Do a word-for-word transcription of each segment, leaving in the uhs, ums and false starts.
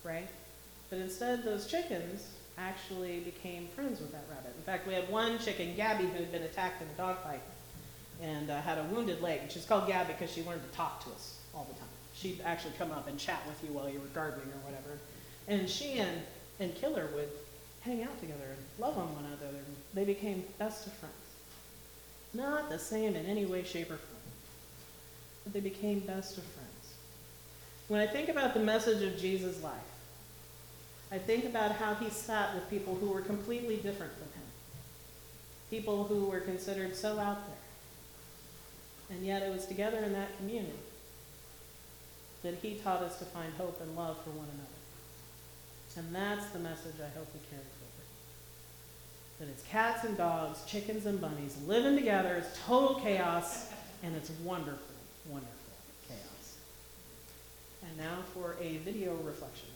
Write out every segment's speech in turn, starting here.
right? But instead, those chickens actually became friends with that rabbit. In fact, we had one chicken, Gabby, who had been attacked in a dogfight and uh, had a wounded leg. She's called Gabby because she wanted to talk to us all the time. She'd actually come up and chat with you while you were gardening or whatever. And she and, and Killer would hang out together and love on one another. And they became best of friends. Not the same in any way, shape, or form, but they became best of friends. When I think about the message of Jesus' life, I think about how he sat with people who were completely different from him, people who were considered so out there. And yet it was together in that community that he taught us to find hope and love for one another. And that's the message I hope we carry forward. That it's cats and dogs, chickens and bunnies living together, it's total chaos, and it's wonderful, wonderful chaos. And now for a video reflection.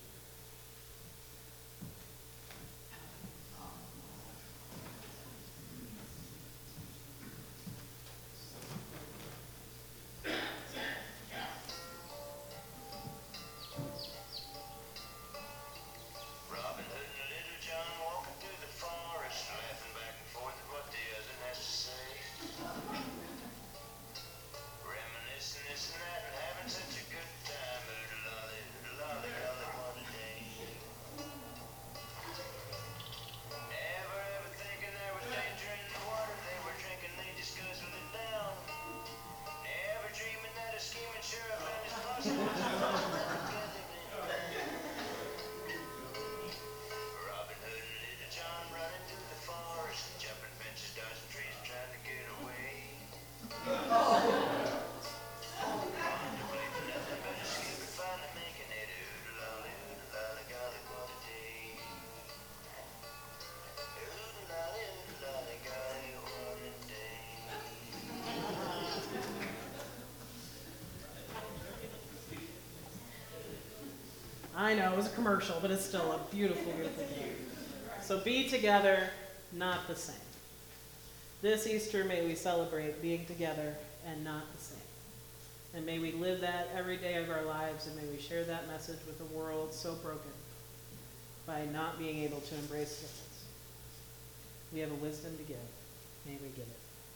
I know, it was a commercial, but it's still a beautiful, beautiful game. So be together, not the same. This Easter, may we celebrate being together and not the same. And may we live that every day of our lives, and may we share that message with a world so broken by not being able to embrace difference. We have a wisdom to give. May we give it.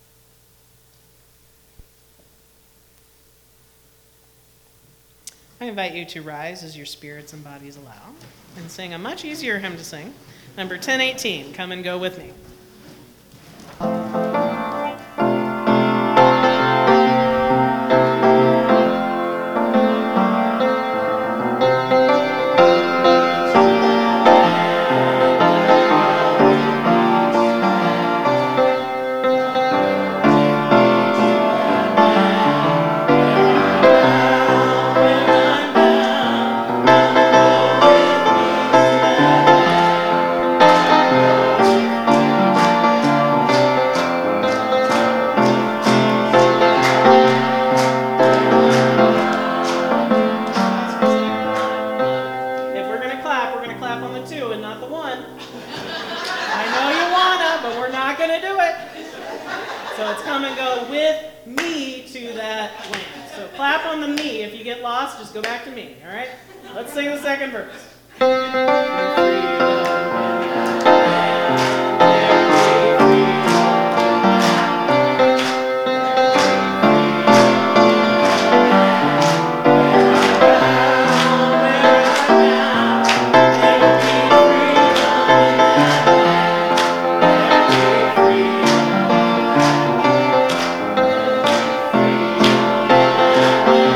I invite you to rise as your spirits and bodies allow and sing a much easier hymn to sing, number ten eighteen, Come and Go With Me.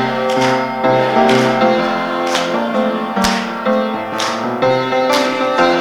Thank you.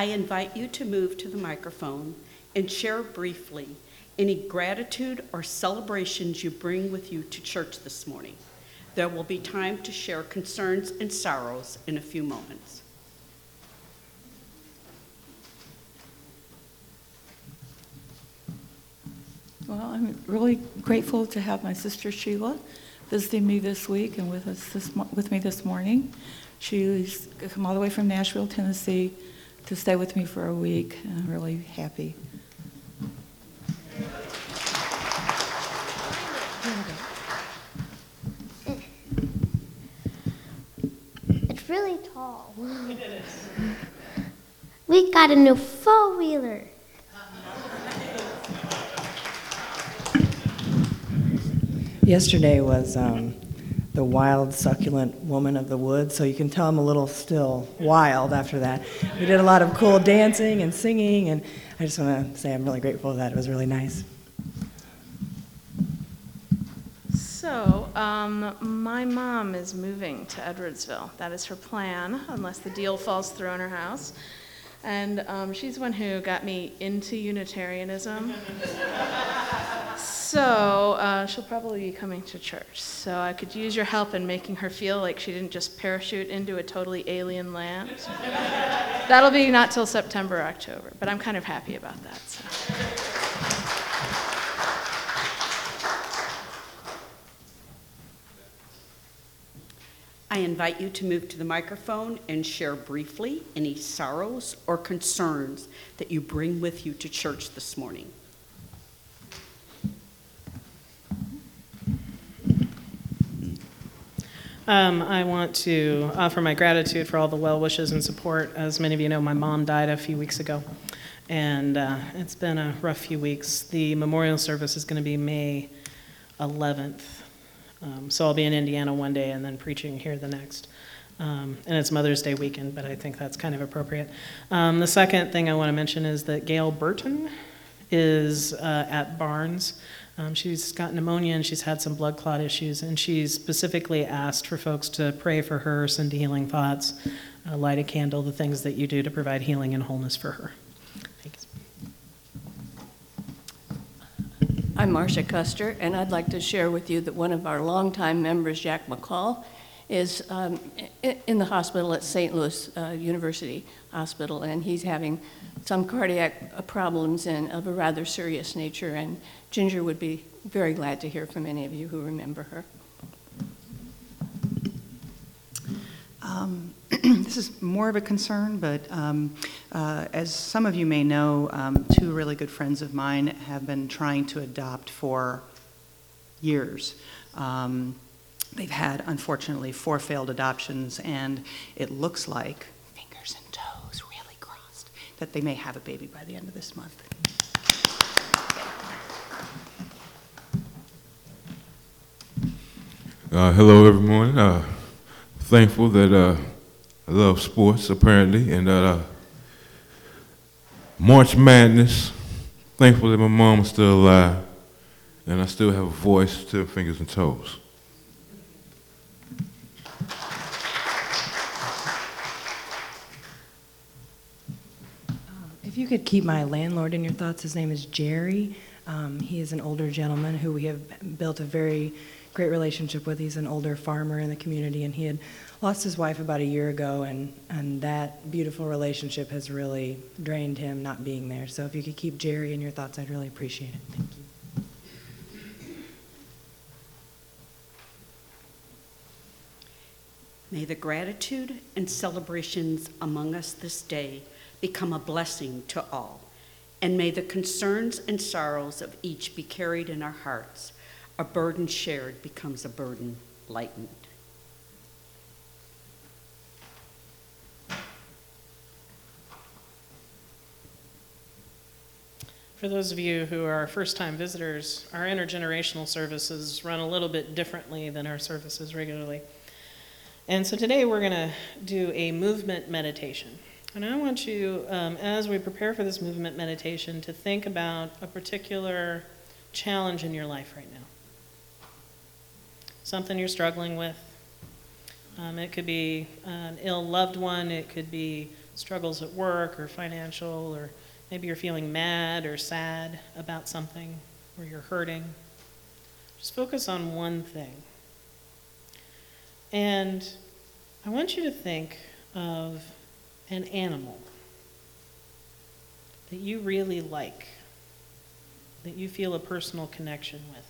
invite you to move to the microphone and share briefly any gratitude or celebrations you bring with you to church this morning. There will be time to share concerns and sorrows in a few moments. Well, I'm really grateful to have my sister Sheila visiting me this week and with us this mo- with me this morning. She's come all the way from Nashville, Tennessee, to stay with me for a week, and I'm really happy. It's really tall. We got a new four-wheeler. Yesterday was um, the wild, succulent woman of the woods, so you can tell I'm a little still wild after that. We did a lot of cool dancing and singing, and I just want to say I'm really grateful for that. It was really nice. So, um, my mom is moving to Edwardsville. That is her plan, unless the deal falls through on her house. And um, she's the one who got me into Unitarianism. So, uh, she'll probably be coming to church. So I could use your help in making her feel like she didn't just parachute into a totally alien land. That'll be not till September or October, but I'm kind of happy about that. So. I invite you to move to the microphone and share briefly any sorrows or concerns that you bring with you to church this morning. Um, I want to offer my gratitude for all the well wishes and support. As many of you know, my mom died a few weeks ago, and uh, it's been a rough few weeks. The memorial service is going to be May eleventh. Um, so I'll be in Indiana one day and then preaching here the next. Um, and it's Mother's Day weekend, but I think that's kind of appropriate. Um, the second thing I want to mention is that Gail Burton is uh, at Barnes. Um, she's got pneumonia and she's had some blood clot issues, and she's specifically asked for folks to pray for her, send healing thoughts, uh, light a candle, the things that you do to provide healing and wholeness for her. Thanks. I'm Marcia Custer, and I'd like to share with you that one of our longtime members, Jack McCall, is um, in the hospital at Saint Louis uh, University Hospital, and he's having some cardiac problems and of a rather serious nature, and Ginger would be very glad to hear from any of you who remember her. Um, this is more of a concern, but um, uh, as some of you may know, um, two really good friends of mine have been trying to adopt for years. Um, they've had, unfortunately, four failed adoptions, and it looks like, fingers and toes really crossed, that they may have a baby by the end of this month. Uh, hello, everyone. Uh, thankful that uh, I love sports, apparently, and that uh, March Madness, thankful that my mom is still alive, and I still have a voice to fingers and toes. If you could keep my landlord in your thoughts, his name is Jerry. Um, he is an older gentleman who we have built a very great relationship with. He's an older farmer in the community, and he had lost his wife about a year ago, and, and that beautiful relationship has really drained him not being there. So if you could keep Jerry in your thoughts, I'd really appreciate it. Thank you. May the gratitude and celebrations among us this day become a blessing to all, and may the concerns and sorrows of each be carried in our hearts. A burden shared becomes a burden lightened. For those of you who are first-time visitors, our intergenerational services run a little bit differently than our services regularly. And so today we're going to do a movement meditation. And I want you, um, as we prepare for this movement meditation, to think about a particular challenge in your life right now. Something you're struggling with. Um, it could be an ill loved one. It could be struggles at work or financial, or maybe you're feeling mad or sad about something, or you're hurting. Just focus on one thing. And I want you to think of an animal that you really like, that you feel a personal connection with.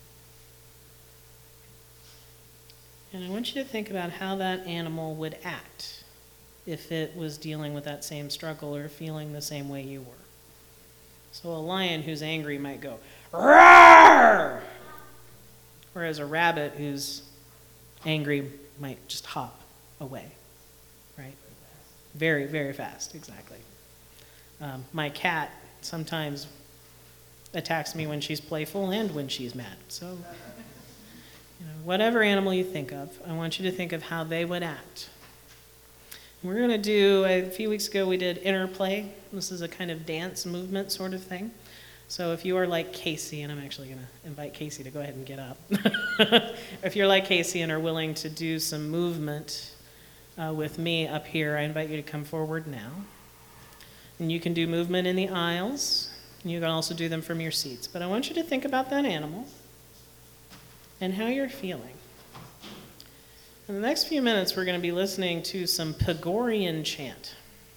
And I want you to think about how that animal would act if it was dealing with that same struggle or feeling the same way you were. So a lion who's angry might go, roar! Whereas a rabbit who's angry might just hop away, right? Very, very fast, exactly. Um, my cat sometimes attacks me when she's playful and when she's mad. So, you know, whatever animal you think of, I want you to think of how they would act. We're going to do, a few weeks ago we did interplay. This is a kind of dance movement sort of thing. So if you are like Casey, and I'm actually going to invite Casey to go ahead and get up. If you're like Casey and are willing to do some movement uh, with me up here, I invite you to come forward now. And you can do movement in the aisles. And you can also do them from your seats. But I want you to think about that animal and how you're feeling. In the next few minutes, we're going to be listening to some Gregorian chant.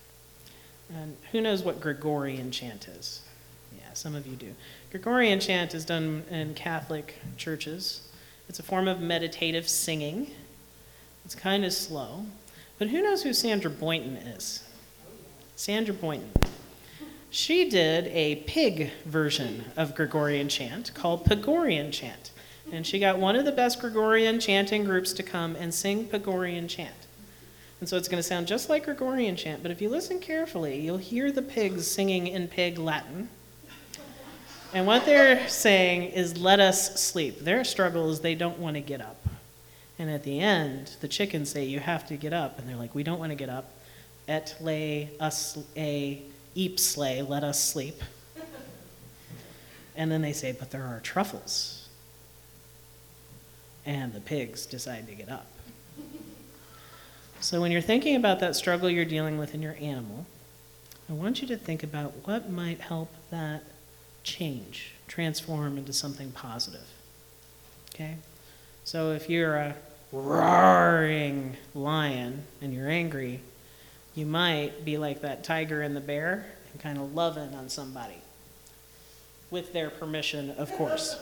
And who knows what Gregorian chant is? Yeah, some of you do. Gregorian chant is done in Catholic churches. It's a form of meditative singing. It's kind of slow. But who knows who Sandra Boynton is? Sandra Boynton. She did a pig version of Gregorian chant called Gregorian chant. And she got one of the best Gregorian chanting groups to come and sing Gregorian chant. And so it's going to sound just like Gregorian chant, but if you listen carefully, you'll hear the pigs singing in pig Latin. And what they're saying is, let us sleep. Their struggle is they don't want to get up. And at the end, the chickens say, you have to get up. And they're like, we don't want to get up. Et le us a eepslay, let us sleep. And then they say, but there are truffles. And the pigs decide to get up. So when you're thinking about that struggle you're dealing with in your animal, I want you to think about what might help that change, transform into something positive. Okay? So if you're a roaring lion and you're angry, you might be like that tiger and the bear and kind of loving on somebody. With their permission, of course.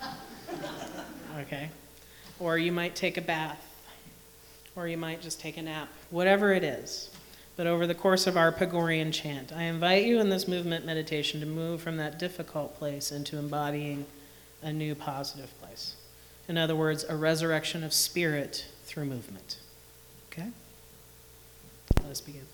Okay? Or you might take a bath, or you might just take a nap, whatever it is. But over the course of our Gregorian chant, I invite you in this movement meditation to move from that difficult place into embodying a new positive place. In other words, a resurrection of spirit through movement. Okay? Let us begin.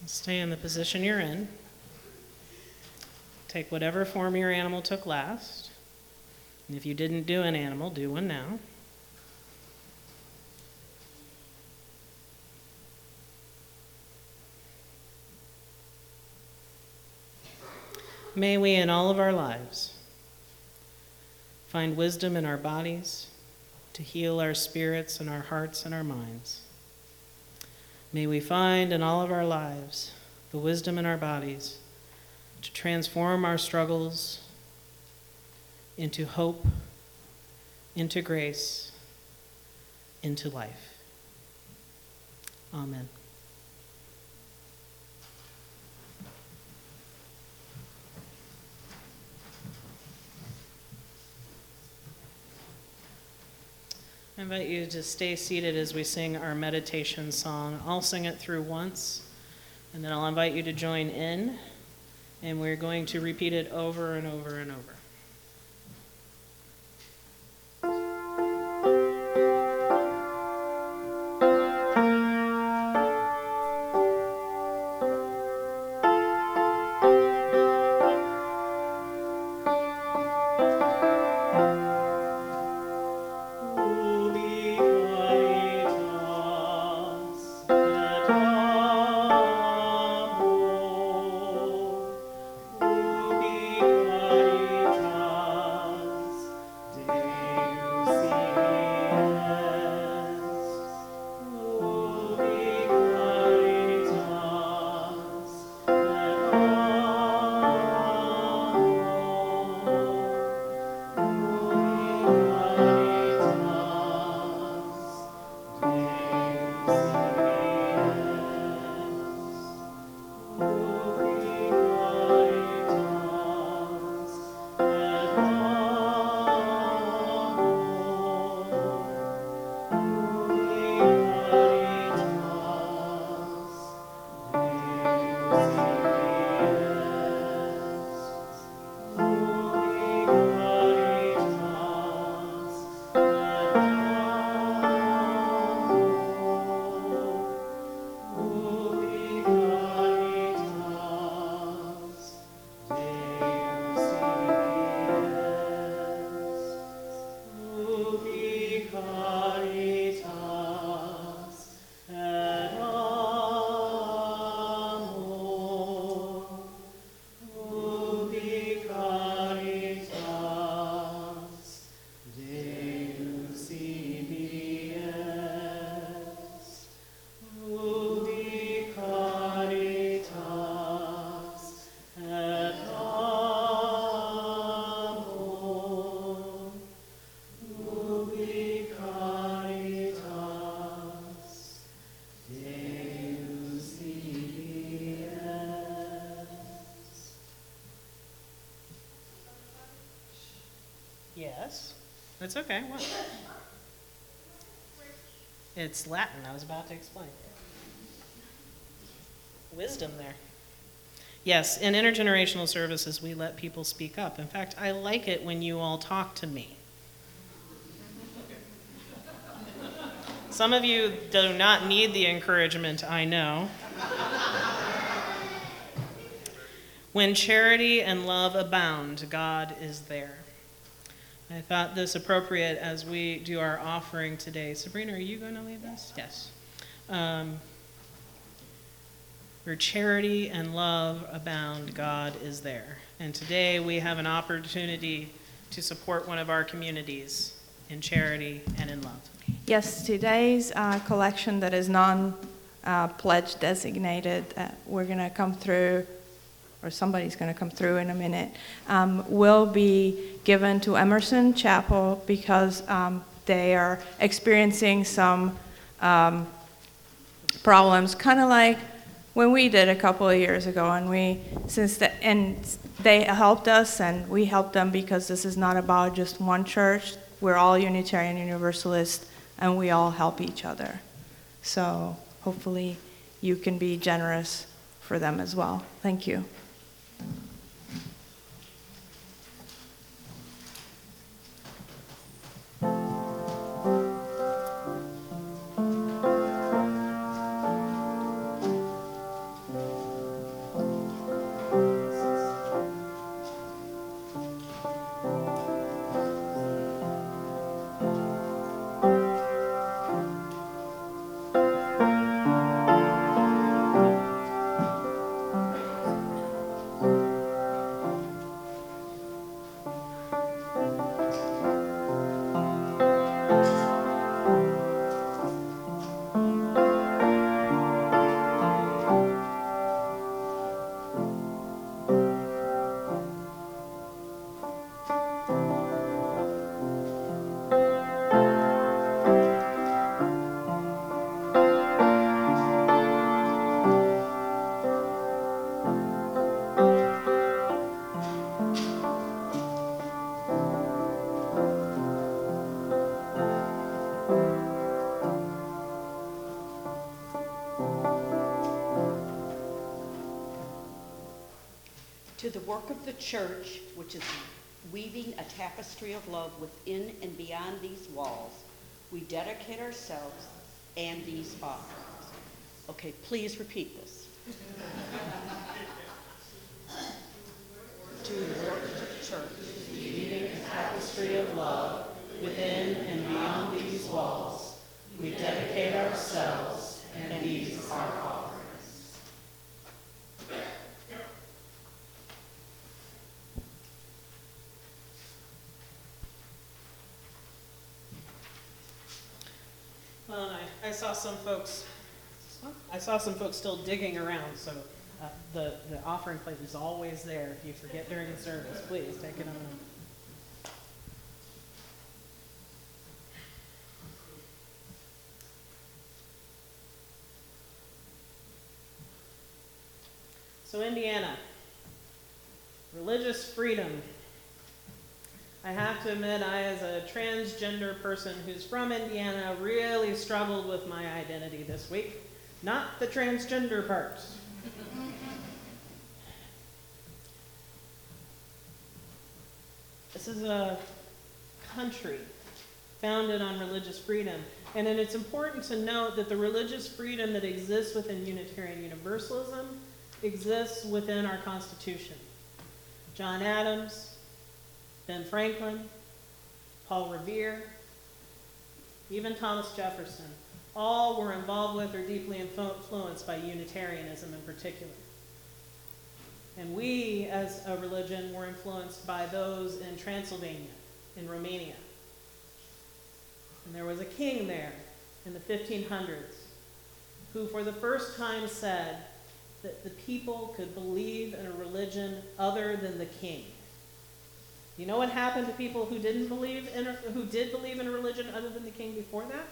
Stay in the position you're in. Take whatever form your animal took last. And if you didn't do an animal, do one now. May we in all of our lives find wisdom in our bodies to heal our spirits and our hearts and our minds. May we find in all of our lives the wisdom in our bodies to transform our struggles into hope, into grace, into life. Amen. I invite you to stay seated as we sing our meditation song. I'll sing it through once, and then I'll invite you to join in, and we're going to repeat it over and over and over. Yes. That's okay. What? It's Latin. I was about to explain. Wisdom there. Yes, in intergenerational services, we let people speak up. In fact, I like it when you all talk to me. Some of you do not need the encouragement, I know. When charity and love abound, God is there. I thought this appropriate as we do our offering today. Sabrina, are you going to lead this? Yes. Um, where charity and love abound, God is there. And today we have an opportunity to support one of our communities in charity and in love. Yes, today's uh, collection that is non-pledge uh, designated, uh, we're going to come through, or somebody's going to come through in a minute, um, will be given to Emerson Chapel because um, they are experiencing some um, problems, kind of like when we did a couple of years ago, and we, since the, and they helped us and we helped them because this is not about just one church. We're all Unitarian Universalist, and we all help each other. So hopefully you can be generous for them as well. Thank you. to the work of the church, which is weaving a tapestry of love within and beyond these walls, we dedicate ourselves and these offerings. Okay, please repeat this. To the work of the church, Weaving a tapestry of love within and beyond these walls, we dedicate ourselves and these our offerings. Well, and I, I saw some folks, I saw some folks still digging around, so uh, the, the offering plate is always there. If you forget during the service, please take it on. So Indiana, religious freedom. I have to admit, I, as a transgender person who's from Indiana, really struggled with my identity this week. Not the transgender part. This is a country founded on religious freedom. And then it's important to note that the religious freedom that exists within Unitarian Universalism exists within our Constitution. John Adams, Ben Franklin, Paul Revere, even Thomas Jefferson, all were involved with or deeply influenced by Unitarianism in particular. And we, as a religion, were influenced by those in Transylvania, in Romania. And there was a king there in the fifteen hundreds who for the first time said that the people could believe in a religion other than the king. You know what happened to people who didn't believe in, a, who did believe in a religion other than the king before that?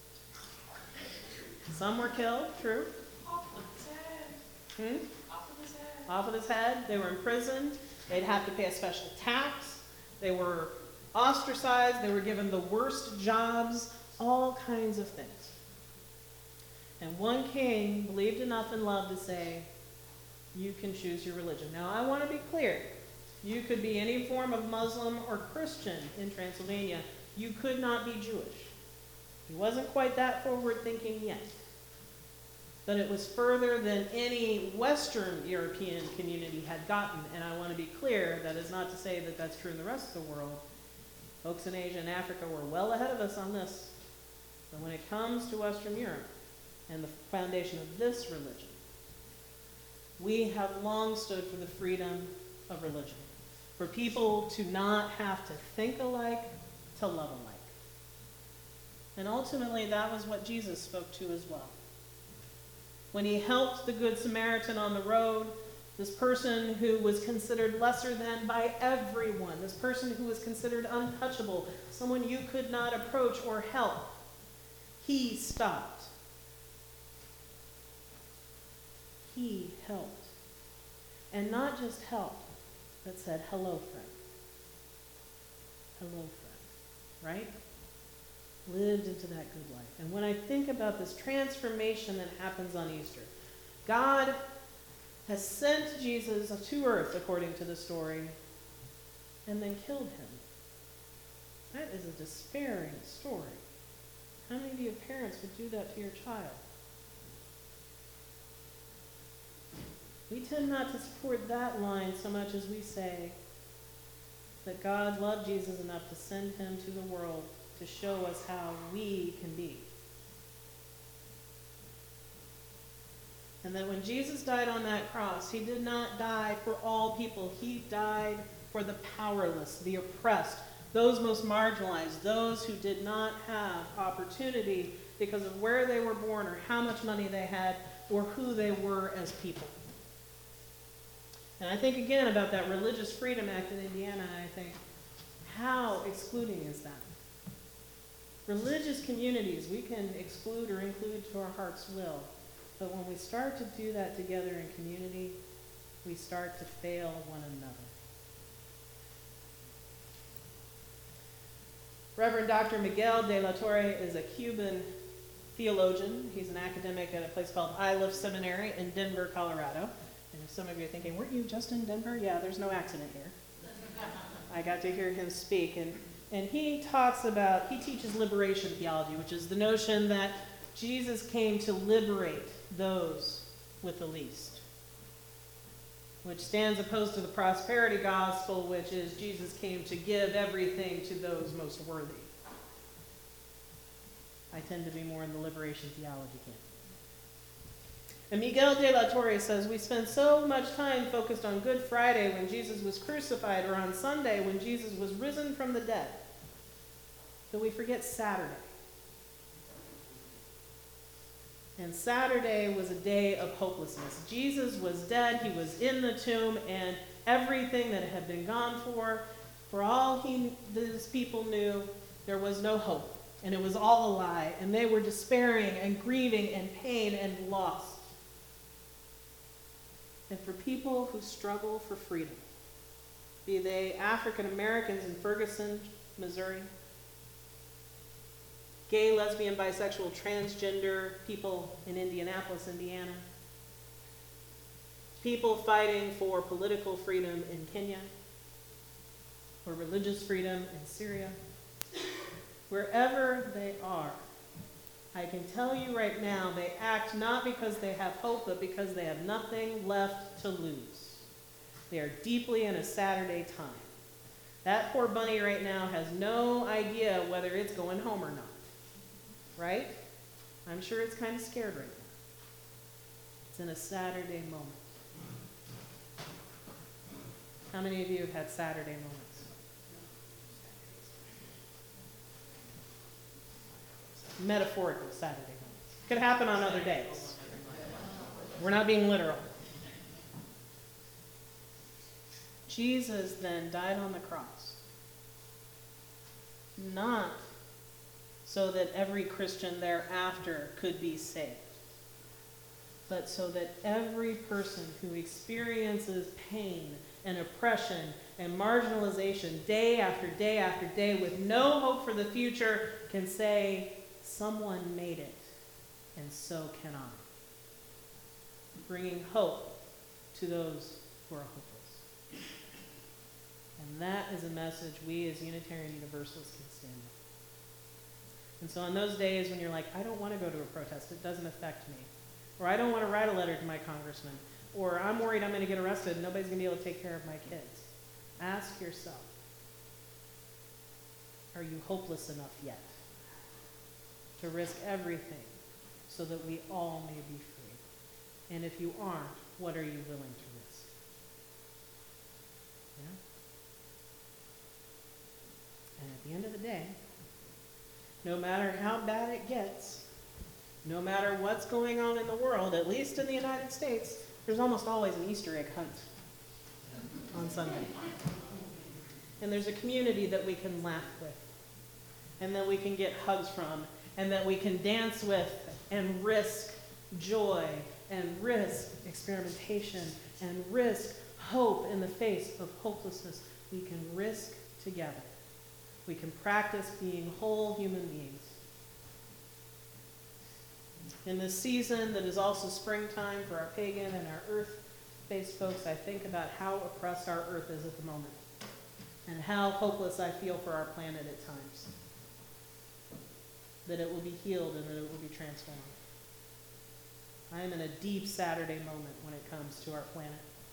Some were killed, true. Off of his head. Hmm? Off of his head. Off of his head. They were imprisoned. They'd have to pay a special tax. They were ostracized. They were given the worst jobs, all kinds of things. And one king believed enough in love to say, you can choose your religion. Now, I want to be clear. You could be any form of Muslim or Christian in Transylvania. You could not be Jewish. He wasn't quite that forward thinking yet. But it was further than any Western European community had gotten. And I want to be clear, that is not to say that that's true in the rest of the world. Folks in Asia and Africa were well ahead of us on this. But when it comes to Western Europe and the foundation of this religion, we have long stood for the freedom of religion. For people to not have to think alike, to love alike. And ultimately, that was what Jesus spoke to as well. When he helped the Good Samaritan on the road, this person who was considered lesser than by everyone, this person who was considered untouchable, someone you could not approach or help, he stopped. He helped. And not just helped, that said, hello, friend. Hello, friend. Right? Lived into that good life. And when I think about this transformation that happens on Easter, God has sent Jesus to earth, according to the story, and then killed him. That is a despairing story. How many of you parents would do that to your child? We tend not to support that line so much as we say that God loved Jesus enough to send him to the world to show us how we can be. And that when Jesus died on that cross, he did not die for all people. He died for the powerless, the oppressed, those most marginalized, those who did not have opportunity because of where they were born or how much money they had or who they were as people. And I think again about that Religious Freedom Act in Indiana, and I think, how excluding is that? Religious communities, we can exclude or include to our heart's will. But when we start to do that together in community, we start to fail one another. Reverend Doctor Miguel de la Torre is a Cuban theologian. He's an academic at a place called Iliff Seminary in Denver, Colorado. And if some of you are thinking, weren't you just in Denver? Yeah, there's no accident here. I got to hear him speak, and, and he talks about, he teaches liberation theology, which is the notion that Jesus came to liberate those with the least, which stands opposed to the prosperity gospel, which is Jesus came to give everything to those most worthy. I tend to be more in the liberation theology camp. And Miguel de la Torre says, we spend so much time focused on Good Friday when Jesus was crucified, or on Sunday when Jesus was risen from the dead, that we forget Saturday. And Saturday was a day of hopelessness. Jesus was dead, he was in the tomb, and everything that had been gone for, for all he, these people knew, there was no hope. And it was all a lie, and they were despairing and grieving and pain and lost. And for people who struggle for freedom, be they African Americans in Ferguson, Missouri, gay, lesbian, bisexual, transgender people in Indianapolis, Indiana, people fighting for political freedom in Kenya, or religious freedom in Syria, wherever they are, I can tell you right now, they act not because they have hope, but because they have nothing left to lose. They are deeply in a Saturday time. That poor bunny right now has no idea whether it's going home or not. Right? I'm sure it's kind of scared right now. It's in a Saturday moment. How many of you have had Saturday moments? Metaphorical Saturday moments. Could happen on other days. We're not being literal. Jesus then died on the cross, not so that every Christian thereafter could be saved, but so that every person who experiences pain and oppression and marginalization day after day after day with no hope for the future can say, someone made it, and so can I. Bringing hope to those who are hopeless. And that is a message we as Unitarian Universalists can stand with. And so on those days when you're like, I don't want to go to a protest, it doesn't affect me, or I don't want to write a letter to my congressman, or I'm worried I'm going to get arrested and nobody's going to be able to take care of my kids, ask yourself, are you hopeless enough yet to risk everything so that we all may be free? And if you aren't, what are you willing to risk? Yeah? And at the end of the day, no matter how bad it gets, no matter what's going on in the world, at least in the United States, there's almost always an Easter egg hunt on Sunday. And there's a community that we can laugh with, and that we can get hugs from, and that we can dance with, and risk joy, and risk experimentation, and risk hope in the face of hopelessness. We can risk together. We can practice being whole human beings. In this season that is also springtime for our pagan and our earth-based folks, I think about how oppressed our earth is at the moment, and how hopeless I feel for our planet at times. That it will be healed and that it will be transformed. I am in a deep Saturday moment when it comes to our planet.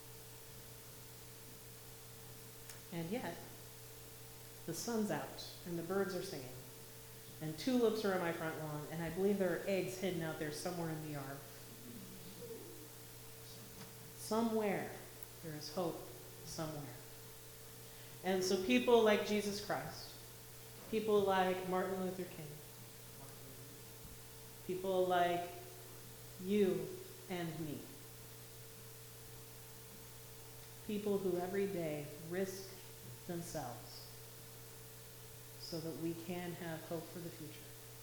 And yet, the sun's out and the birds are singing and tulips are on my front lawn, and I believe there are eggs hidden out there somewhere in the yard. Somewhere there is hope somewhere. And so people like Jesus Christ, people like Martin Luther King, people like you and me, people who every day risk themselves so that we can have hope for the future.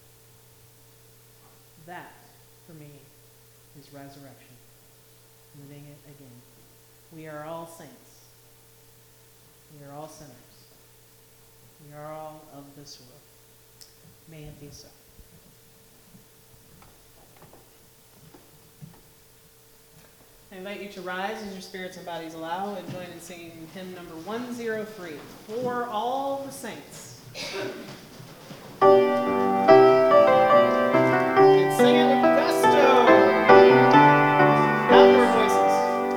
That, for me, is resurrection, living it again. We are all saints. We are all sinners. We are all of this world. May it be so. I invite you to rise as your spirits and bodies allow and join in singing hymn number one oh three, For All the Saints. And sing it with gusto. Outdoor voices.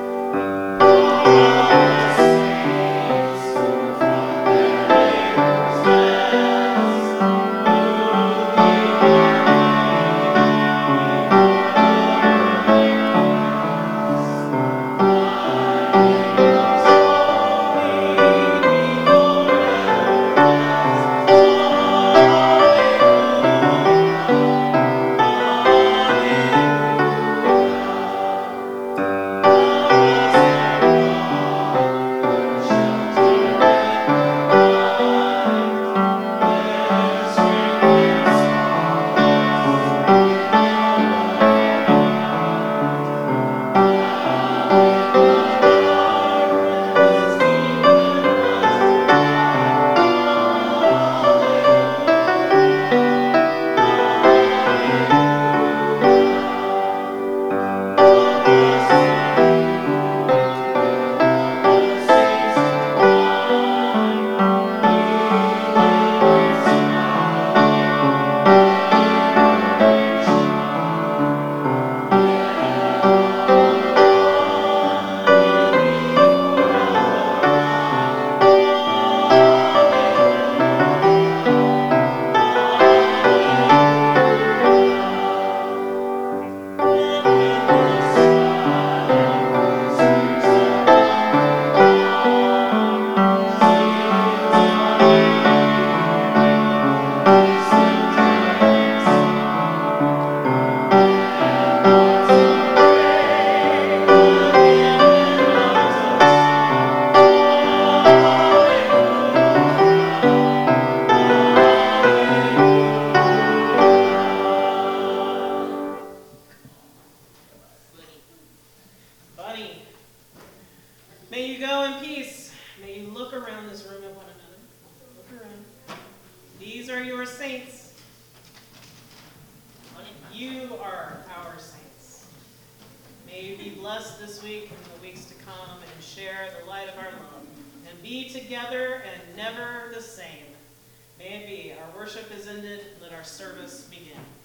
Buddy, may you go in peace. May you look around this room at one another. Look around. These are your saints. You are our saints. May you be blessed this week and the weeks to come and share the light of our love and be together and never the same. May it be. Our worship is ended. Let our service begin.